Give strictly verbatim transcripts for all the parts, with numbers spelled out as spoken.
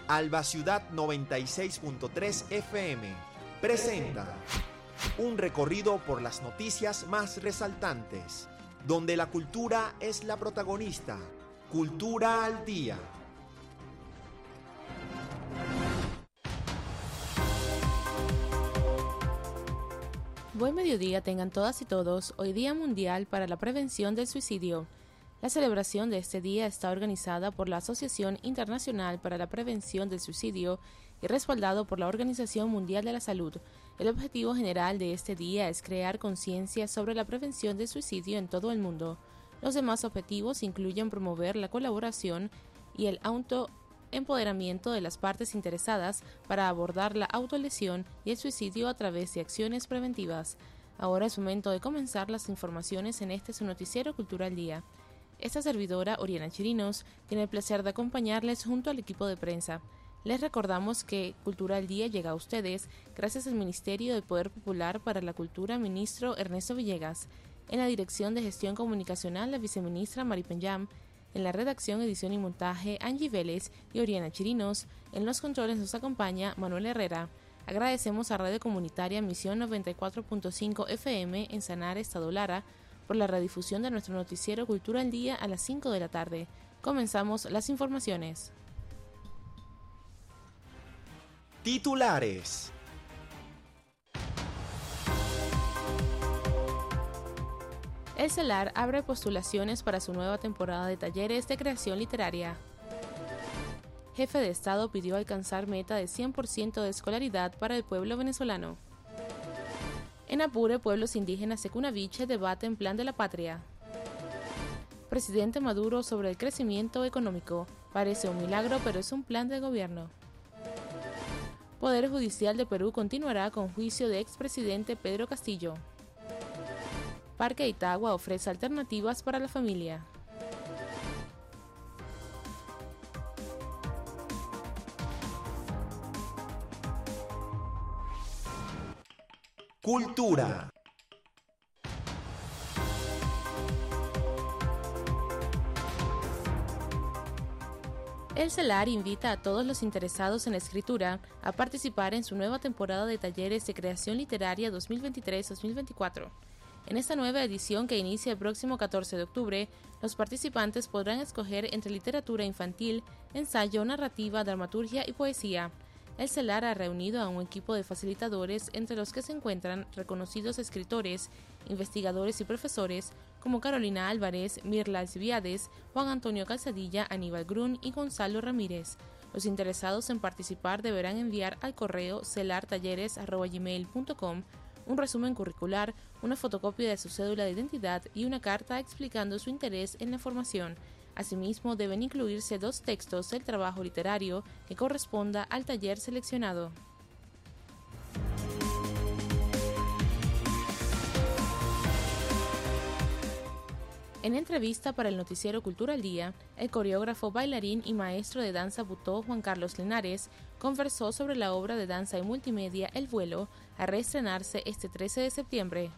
Alba Ciudad noventa y seis punto tres F M presenta un recorrido por las noticias más resaltantes, donde la cultura es la protagonista. Cultura al día. Buen mediodía tengan todas y todos. Hoy Día Mundial para la Prevención del Suicidio. La celebración de este día está organizada por la Asociación Internacional para la Prevención del Suicidio y respaldado por la Organización Mundial de la Salud. El objetivo general de este día es crear conciencia sobre la prevención del suicidio en todo el mundo. Los demás objetivos incluyen promover la colaboración y el autoempoderamiento de las partes interesadas para abordar la autolesión y el suicidio a través de acciones preventivas. Ahora es momento de comenzar las informaciones en este su noticiero Cultura al Día. Esta servidora, Oriana Chirinos, tiene el placer de acompañarles junto al equipo de prensa. Les recordamos que Cultura al Día llega a ustedes gracias al Ministerio de Poder Popular para la Cultura, ministro Ernesto Villegas. En la Dirección de Gestión Comunicacional, la viceministra Mari Penyam. En la redacción, edición y montaje, Angie Vélez y Oriana Chirinos. En los controles nos acompaña Manuel Herrera. Agradecemos a Radio Comunitaria Misión noventa y cuatro punto cinco F M en Sanare, Estado Lara, por la redifusión de nuestro noticiero Cultura al Día a las cinco de la tarde. Comenzamos las informaciones. Titulares. El CELAR abre postulaciones para su nueva temporada de talleres de creación literaria. Jefe de Estado pidió alcanzar meta de cien por ciento de escolaridad para el pueblo venezolano. En Apure, pueblos indígenas de Cunaviche debaten plan de la patria. Presidente Maduro sobre el crecimiento económico. Parece un milagro, pero es un plan de gobierno. Poder Judicial de Perú continuará con juicio de expresidente Pedro Castillo. Parque Itagua ofrece alternativas para la familia. Cultura. El CELAR invita a todos los interesados en la escritura a participar en su nueva temporada de talleres de creación literaria dos mil veintitrés dos mil veinticuatro. En esta nueva edición, que inicia el próximo catorce de octubre, los participantes podrán escoger entre literatura infantil, ensayo, narrativa, dramaturgia y poesía. El CELAR ha reunido a un equipo de facilitadores entre los que se encuentran reconocidos escritores, investigadores y profesores como Carolina Álvarez, Mirla Alcibiades, Juan Antonio Calzadilla, Aníbal Grun y Gonzalo Ramírez. Los interesados en participar deberán enviar al correo celartalleres arroba gmail punto com un resumen curricular, una fotocopia de su cédula de identidad y una carta explicando su interés en la formación. Asimismo, deben incluirse dos textos del trabajo literario que corresponda al taller seleccionado. En entrevista para el noticiero Cultura al Día, el coreógrafo, bailarín y maestro de danza butó Juan Carlos Linares conversó sobre la obra de danza y multimedia El Vuelo, a reestrenarse este trece de septiembre.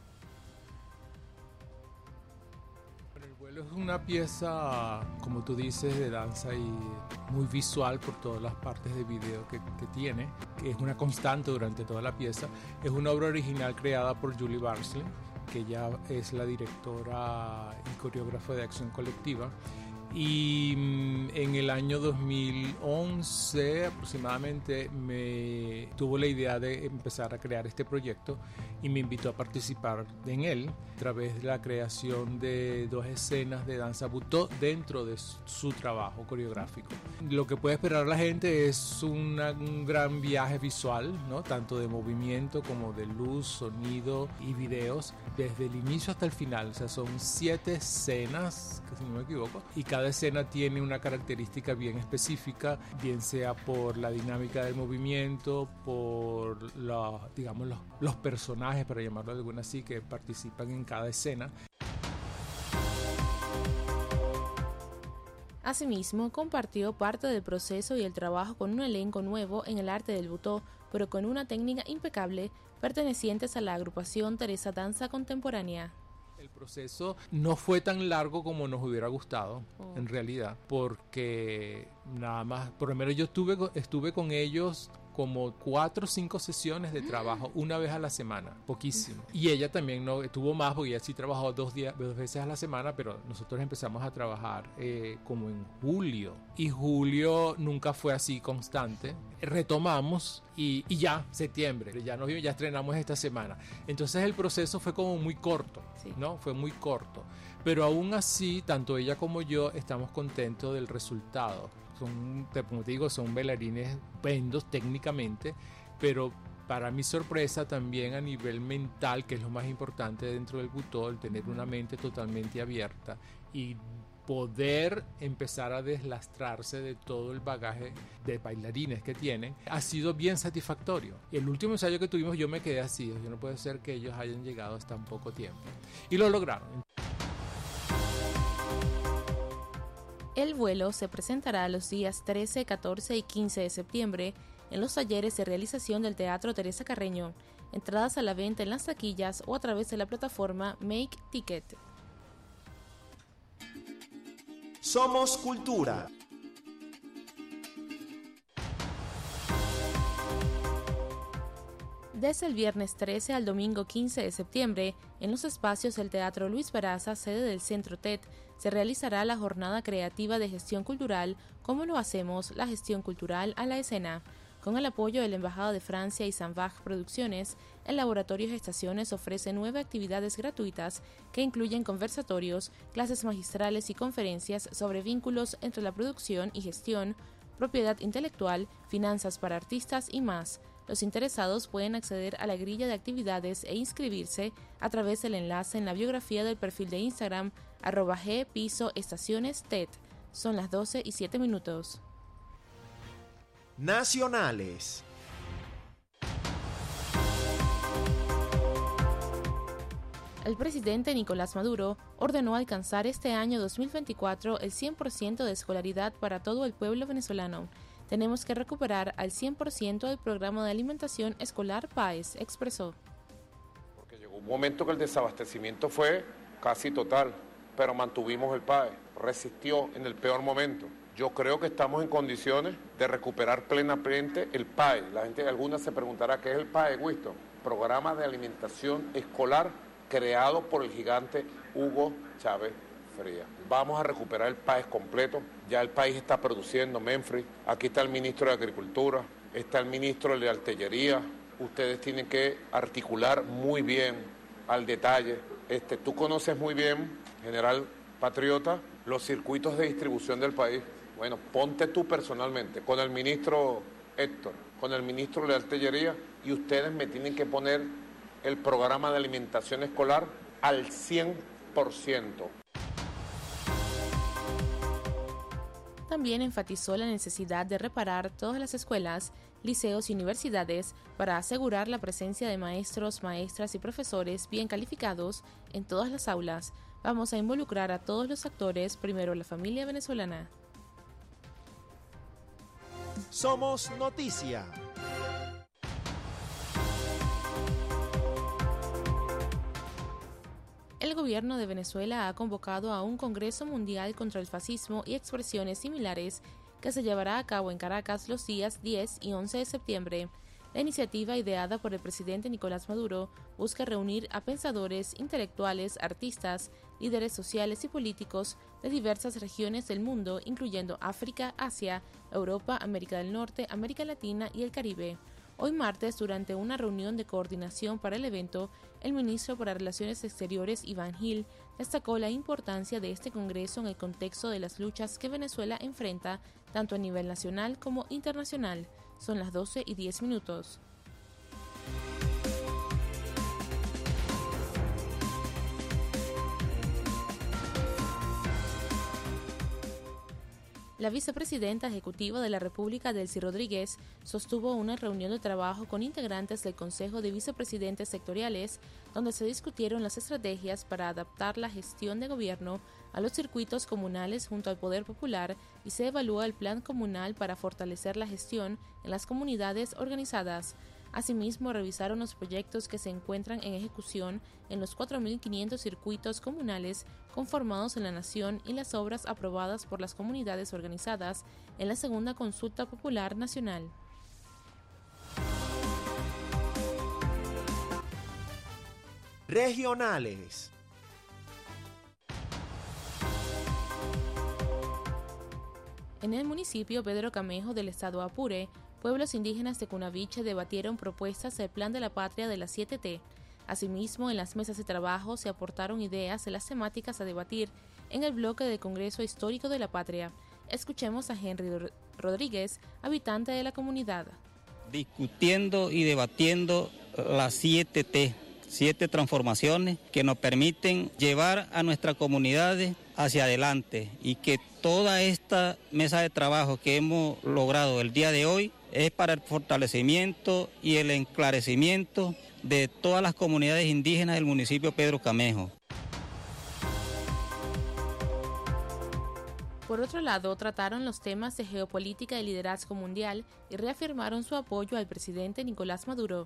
El Vuelo es una pieza, como tú dices, de danza y muy visual por todas las partes de video que, que tiene, que es una constante durante toda la pieza. Es una obra original creada por Julie Barsley, que ella es la directora y coreógrafa de Acción Colectiva. Y en el año dos mil once aproximadamente me tuvo la idea de empezar a crear este proyecto y me invitó a participar en él a través de la creación de dos escenas de danza butó dentro de su trabajo coreográfico. Lo que puede esperar la gente es una, un gran viaje visual, ¿no? Tanto de movimiento como de luz, sonido y videos desde el inicio hasta el final. O sea, son siete escenas, si no me equivoco, y cada Cada escena tiene una característica bien específica, bien sea por la dinámica del movimiento, por los, digamos, los, los personajes, para llamarlo de alguna así, que participan en cada escena. Asimismo, compartió parte del proceso y el trabajo con un elenco nuevo en el arte del butó, pero con una técnica impecable, pertenecientes a la agrupación Teresa Danza Contemporánea. El proceso no fue tan largo como nos hubiera gustado, oh. en realidad, porque nada más, por lo menos yo estuve, estuve con ellos como cuatro o cinco sesiones de trabajo una vez a la semana, poquísimo. Y ella también no tuvo más porque ella sí trabajó dos, días, dos veces a la semana, pero nosotros empezamos a trabajar eh, como en julio. Y julio nunca fue así constante. Retomamos y, y ya, septiembre, ya nos vimos, ya estrenamos esta semana. Entonces el proceso fue como muy corto, sí. ¿no? Fue muy corto. Pero aún así, tanto ella como yo estamos contentos del resultado. Son, como te digo, son bailarines estupendos técnicamente, pero para mi sorpresa también a nivel mental, que es lo más importante dentro del butó, el tener una mente totalmente abierta y poder empezar a deslastrarse de todo el bagaje de bailarines que tienen, ha sido bien satisfactorio. Y el último ensayo que tuvimos yo me quedé así, yo no puede ser que ellos hayan llegado hasta tan poco tiempo. Y lo lograron. El vuelo se presentará los días trece, catorce y quince de septiembre en los talleres de realización del Teatro Teresa Carreño. Entradas a la venta en las taquillas o a través de la plataforma Make Ticket. Somos Cultura. Desde el viernes trece al domingo quince de septiembre, en los espacios del Teatro Luis Baraza, sede del Centro T E D, se realizará la jornada creativa de gestión cultural ¿Cómo lo hacemos? La gestión cultural a la escena. Con el apoyo de la Embajada de Francia y Sanbach Producciones, el Laboratorio Gestaciones ofrece nueve actividades gratuitas que incluyen conversatorios, clases magistrales y conferencias sobre vínculos entre la producción y gestión, propiedad intelectual, finanzas para artistas y más. Los interesados pueden acceder a la grilla de actividades e inscribirse a través del enlace en la biografía del perfil de Instagram arroba g piso estaciones ted. Son las doce y siete minutos. Nacionales. El presidente Nicolás Maduro ordenó alcanzar este año dos mil veinticuatro el cien por ciento de escolaridad para todo el pueblo venezolano. Tenemos que recuperar al cien por ciento del programa de alimentación escolar PAES, expresó. Porque llegó un momento que el desabastecimiento fue casi total, pero mantuvimos el PAES, resistió en el peor momento. Yo creo que estamos en condiciones de recuperar plenamente el PAES. La gente, alguna se preguntará qué es el PAES, Winston. Programa de alimentación escolar creado por el gigante Hugo Chávez Frías. Vamos a recuperar el país completo. Ya el país está produciendo, Menfrey. Aquí está el ministro de Agricultura, está el ministro de Artillería. Ustedes tienen que articular muy bien, al detalle. Este, tú conoces muy bien, general patriota, los circuitos de distribución del país. Bueno, ponte tú personalmente con el ministro Héctor, con el ministro de Artillería, y ustedes me tienen que poner el programa de alimentación escolar al cien por ciento. También enfatizó la necesidad de reparar todas las escuelas, liceos y universidades para asegurar la presencia de maestros, maestras y profesores bien calificados en todas las aulas. Vamos a involucrar a todos los actores, primero la familia venezolana. Somos Noticia. El gobierno de Venezuela ha convocado a un Congreso Mundial contra el Fascismo y expresiones similares que se llevará a cabo en Caracas los días diez y once de septiembre. La iniciativa, ideada por el presidente Nicolás Maduro, busca reunir a pensadores, intelectuales, artistas, líderes sociales y políticos de diversas regiones del mundo, incluyendo África, Asia, Europa, América del Norte, América Latina y el Caribe. Hoy martes, durante una reunión de coordinación para el evento, el ministro para Relaciones Exteriores, Iván Gil, destacó la importancia de este congreso en el contexto de las luchas que Venezuela enfrenta tanto a nivel nacional como internacional. Son las doce y diez minutos. La vicepresidenta ejecutiva de la República, Delcy Rodríguez, sostuvo una reunión de trabajo con integrantes del Consejo de Vicepresidentes Sectoriales, donde se discutieron las estrategias para adaptar la gestión de gobierno a los circuitos comunales junto al Poder Popular y se evalúa el plan comunal para fortalecer la gestión en las comunidades organizadas. Asimismo, revisaron los proyectos que se encuentran en ejecución en los cuatro mil quinientos circuitos comunales conformados en la nación y las obras aprobadas por las comunidades organizadas en la segunda consulta popular nacional. Regionales. En el municipio Pedro Camejo del estado Apure, pueblos indígenas de Cunaviche debatieron propuestas del Plan de la Patria de las siete T. Asimismo, en las mesas de trabajo se aportaron ideas de las temáticas a debatir en el bloque del Congreso Histórico de la Patria. Escuchemos a Henry Rodríguez, habitante de la comunidad. Discutiendo y debatiendo las siete T, siete transformaciones que nos permiten llevar a nuestras comunidades hacia adelante y que toda esta mesa de trabajo que hemos logrado el día de hoy es para el fortalecimiento y el esclarecimiento de todas las comunidades indígenas del municipio Pedro Camejo. Por otro lado, trataron los temas de geopolítica y liderazgo mundial y reafirmaron su apoyo al presidente Nicolás Maduro.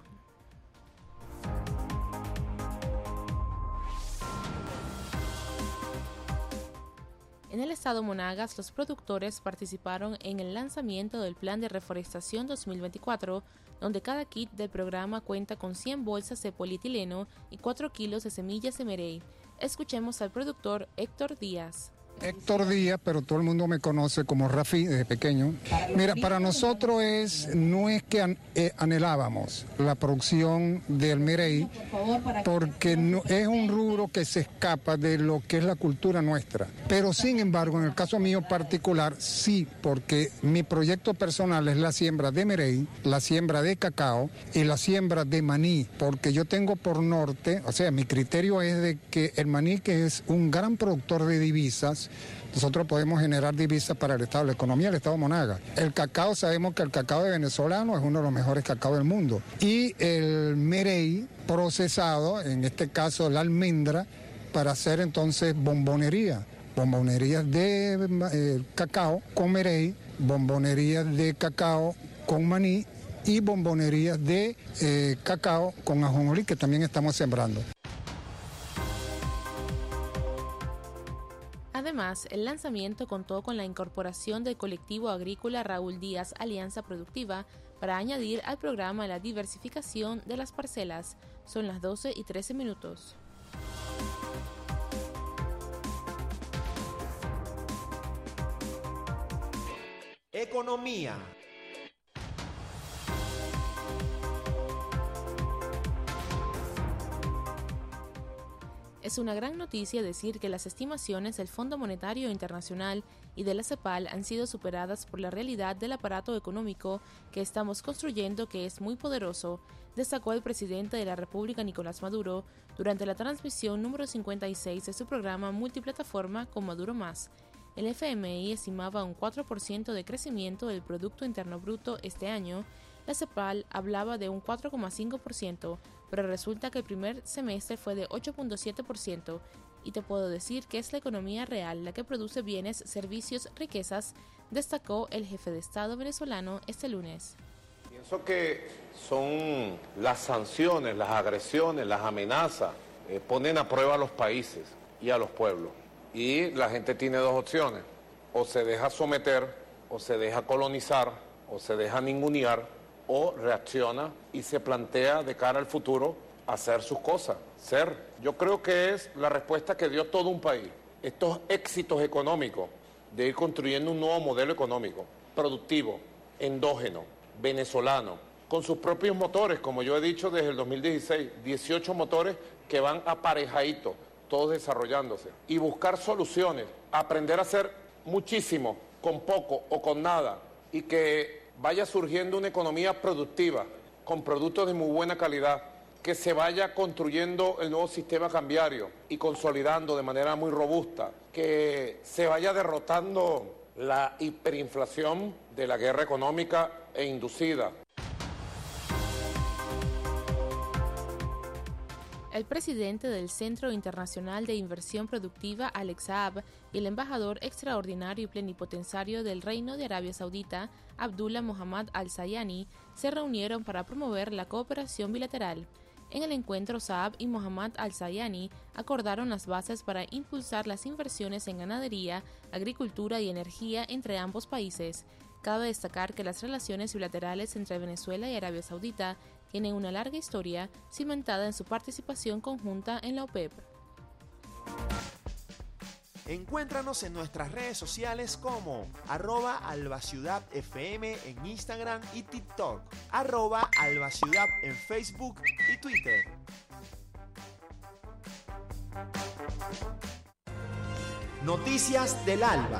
En el estado Monagas, los productores participaron en el lanzamiento del Plan de Reforestación dos mil veinticuatro, donde cada kit del programa cuenta con cien bolsas de polietileno y cuatro kilos de semillas de merey. Escuchemos al productor Héctor Díaz. Héctor Díaz, pero todo el mundo me conoce como Rafi desde pequeño. Mira, para nosotros es no es que an, eh, anhelábamos la producción del merey, porque no, es un rubro que se escapa de lo que es la cultura nuestra. Pero sin embargo, en el caso mío particular, sí, porque mi proyecto personal es la siembra de merey, la siembra de cacao y la siembra de maní, porque yo tengo por norte, o sea, mi criterio es de que el maní, que es un gran productor de divisas, nosotros podemos generar divisas para el Estado, la economía del Estado Monagas. El cacao, sabemos que el cacao de venezolano es uno de los mejores cacao del mundo. Y el merey procesado, en este caso la almendra, para hacer entonces bombonería. Bombonerías de eh, cacao con merey, bombonerías de cacao con maní y bombonerías de eh, cacao con ajonjolí, que también estamos sembrando. Además, el lanzamiento contó con la incorporación del colectivo agrícola Raúl Díaz Alianza Productiva para añadir al programa la diversificación de las parcelas. Son las doce y trece minutos. Economía. Es una gran noticia decir que las estimaciones del Fondo Monetario Internacional y de la CEPAL han sido superadas por la realidad del aparato económico que estamos construyendo, que es muy poderoso, destacó el presidente de la República, Nicolás Maduro, durante la transmisión número cincuenta y seis de su programa multiplataforma Con Maduro Más. El F M I estimaba un cuatro por ciento de crecimiento del Producto Interno Bruto este año. La CEPAL hablaba de un cuatro coma cinco por ciento, pero resulta que el primer semestre fue de ocho punto siete por ciento, y te puedo decir que es la economía real la que produce bienes, servicios, riquezas, destacó el jefe de Estado venezolano este lunes. Pienso que son las sanciones, las agresiones, las amenazas, eh, ponen a prueba a los países y a los pueblos. Y la gente tiene dos opciones: o se deja someter, o se deja colonizar, o se deja ningunear, o reacciona y se plantea de cara al futuro hacer sus cosas, ser. Yo creo que es la respuesta que dio todo un país. Estos éxitos económicos de ir construyendo un nuevo modelo económico, productivo, endógeno, venezolano, con sus propios motores, como yo he dicho desde el dos mil dieciséis, dieciocho motores que van aparejaditos, todos desarrollándose, y buscar soluciones, aprender a hacer muchísimo con poco o con nada, y que vaya surgiendo una economía productiva, con productos de muy buena calidad, que se vaya construyendo el nuevo sistema cambiario y consolidando de manera muy robusta, que se vaya derrotando la hiperinflación de la guerra económica e inducida. El presidente del Centro Internacional de Inversión Productiva, Alex Saab, y el embajador extraordinario y plenipotenciario del Reino de Arabia Saudita, Abdullah Mohammad Al-Sayani, se reunieron para promover la cooperación bilateral. En el encuentro, Saab y Mohammad Al-Sayani acordaron las bases para impulsar las inversiones en ganadería, agricultura y energía entre ambos países. Cabe destacar que las relaciones bilaterales entre Venezuela y Arabia Saudita tienen una larga historia cimentada en su participación conjunta en la OPEP. Encuéntranos en nuestras redes sociales como arroba albaciudadfm en Instagram y TikTok, arroba albaciudad en Facebook y Twitter. Noticias del Alba.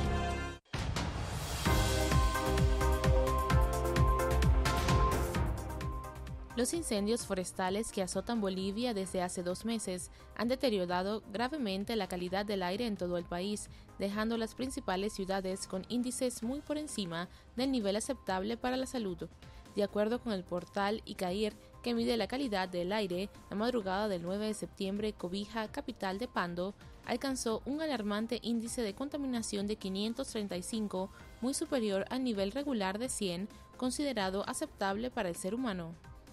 Los incendios forestales que azotan Bolivia desde hace dos meses han deteriorado gravemente la calidad del aire en todo el país, dejando las principales ciudades con índices muy por encima del nivel aceptable para la salud. De acuerdo con el portal ICAIR, que mide la calidad del aire, la madrugada del nueve de septiembre, Cobija, capital de Pando, alcanzó un alarmante índice de contaminación de quinientos treinta y cinco, muy superior al nivel regular de cien, considerado aceptable para el ser humano.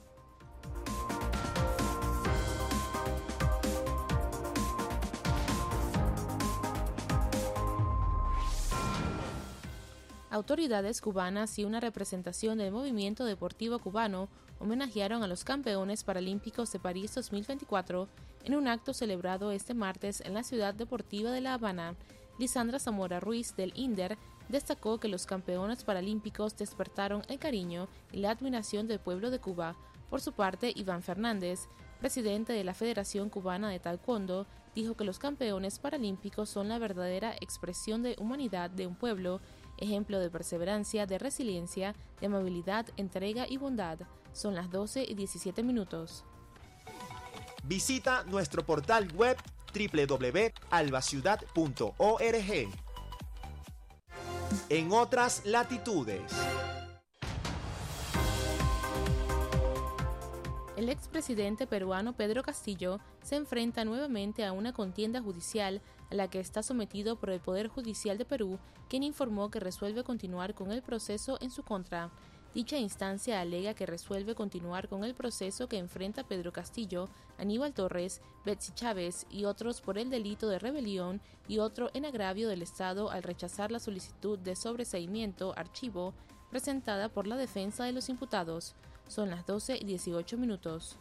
Autoridades cubanas y una representación del movimiento deportivo cubano homenajearon a los campeones paralímpicos de París dos mil veinticuatro en un acto celebrado este martes en la ciudad deportiva de La Habana. Lisandra Zamora Ruiz del INDER destacó que los campeones paralímpicos despertaron el cariño y la admiración del pueblo de Cuba. Por su parte, Iván Fernández, presidente de la Federación Cubana de Taekwondo, dijo que los campeones paralímpicos son la verdadera expresión de humanidad de un pueblo, ejemplo de perseverancia, de resiliencia, de amabilidad, entrega y bondad. Son las doce y diecisiete minutos. Visita nuestro portal web doble u doble u doble u punto albaciudad punto org. En otras latitudes. El expresidente peruano Pedro Castillo se enfrenta nuevamente a una contienda judicial a la que está sometido por el Poder Judicial de Perú, quien informó que resuelve continuar con el proceso en su contra. Dicha instancia alega que resuelve continuar con el proceso que enfrenta Pedro Castillo, Aníbal Torres, Betsy Chávez y otros por el delito de rebelión y otro en agravio del Estado al rechazar la solicitud de sobreseimiento archivo presentada por la defensa de los imputados. Son las doce y dieciocho minutos.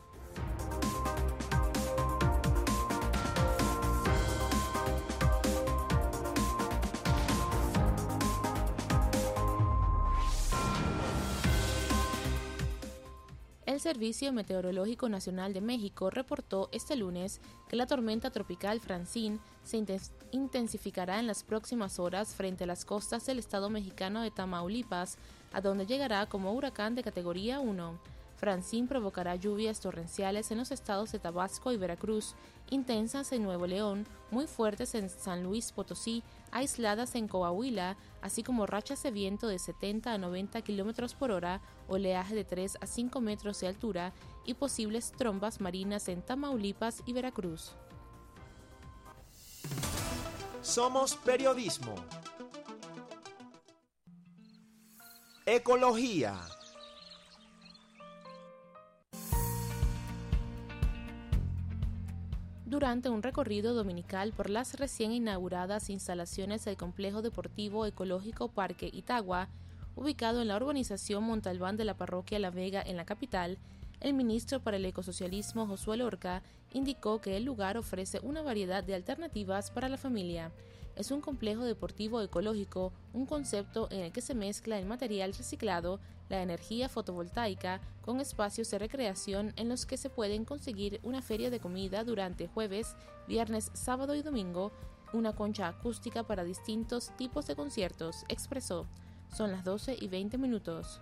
El Servicio Meteorológico Nacional de México reportó este lunes que la tormenta tropical Francine se intensificará en las próximas horas frente a las costas del estado mexicano de Tamaulipas, a donde llegará como huracán de categoría uno. Francine provocará lluvias torrenciales en los estados de Tabasco y Veracruz, intensas en Nuevo León, muy fuertes en San Luis Potosí, aisladas en Coahuila, así como rachas de viento de setenta a noventa kilómetros por hora, oleaje de tres a cinco metros de altura y posibles trombas marinas en Tamaulipas y Veracruz. Somos periodismo. Ecología. Durante un recorrido dominical por las recién inauguradas instalaciones del Complejo Deportivo Ecológico Parque Itagua, ubicado en la urbanización Montalbán de la parroquia La Vega en la capital, el ministro para el Ecosocialismo Josué Lorca indicó que el lugar ofrece una variedad de alternativas para la familia. Es un complejo deportivo ecológico, un concepto en el que se mezcla el material reciclado, la energía fotovoltaica, con espacios de recreación en los que se pueden conseguir una feria de comida durante jueves, viernes, sábado y domingo, una concha acústica para distintos tipos de conciertos, expresó. Son las doce y veinte minutos.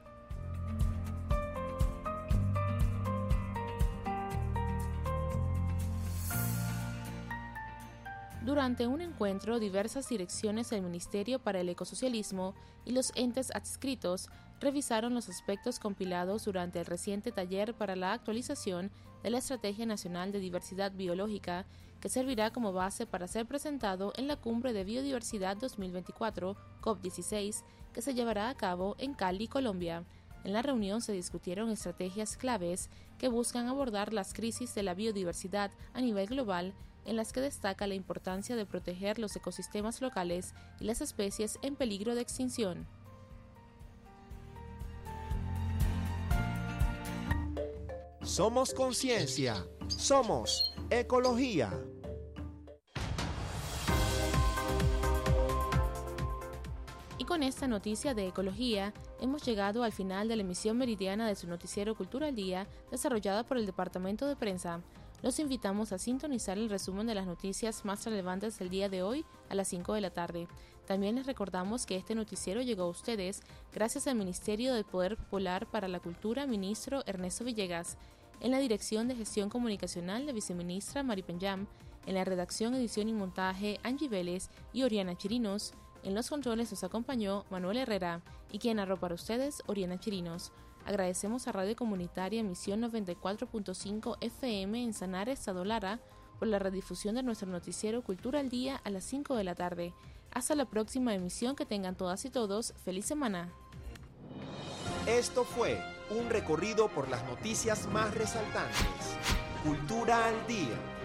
Durante un encuentro, diversas direcciones del Ministerio para el Ecosocialismo y los entes adscritos revisaron los aspectos compilados durante el reciente taller para la actualización de la Estrategia Nacional de Diversidad Biológica, que servirá como base para ser presentado en la Cumbre de Biodiversidad dos mil veinticuatro, COP dieciséis, que se llevará a cabo en Cali, Colombia. En la reunión se discutieron estrategias claves que buscan abordar las crisis de la biodiversidad a nivel global, en las que destaca la importancia de proteger los ecosistemas locales y las especies en peligro de extinción. Somos conciencia, somos ecología. Y con esta noticia de ecología, hemos llegado al final de la emisión meridiana de su noticiero Cultura al Día, desarrollada por el Departamento de Prensa. Los invitamos a sintonizar el resumen de las noticias más relevantes del día de hoy a las cinco de la tarde. También les recordamos que este noticiero llegó a ustedes gracias al Ministerio del Poder Popular para la Cultura, ministro Ernesto Villegas, en la Dirección de Gestión Comunicacional, la viceministra Mari Penyam, en la redacción, edición y montaje Angie Vélez y Oriana Chirinos. En los controles nos acompañó Manuel Herrera y quien narró para ustedes, Oriana Chirinos. Agradecemos a Radio Comunitaria Emisión noventa y cuatro punto cinco F M en Sanare, Estado Lara, por la redifusión de nuestro noticiero Cultura al Día a las cinco de la tarde. Hasta la próxima emisión, que tengan todas y todos feliz semana. Esto fue un recorrido por las noticias más resaltantes. Cultura al Día.